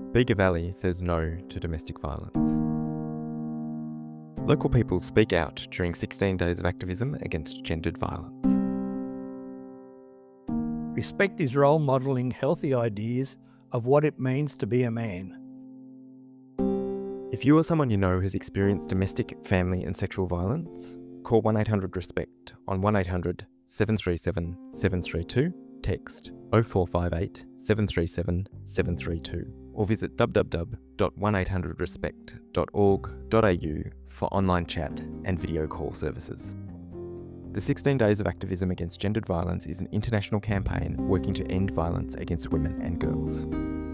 Bega Valley says no to domestic violence. Local people speak out during 16 days of activism against gendered violence. Respect is role modelling healthy ideas of what it means to be a man. If you or someone you know has experienced domestic, family and sexual violence, call 1-800-RESPECT on 1-800-737-732, text 0458 737 732, or visit www.1800respect.org.au for online chat and video call services. The 16 Days of Activism Against Gendered Violence is an international campaign working to end violence against women and girls.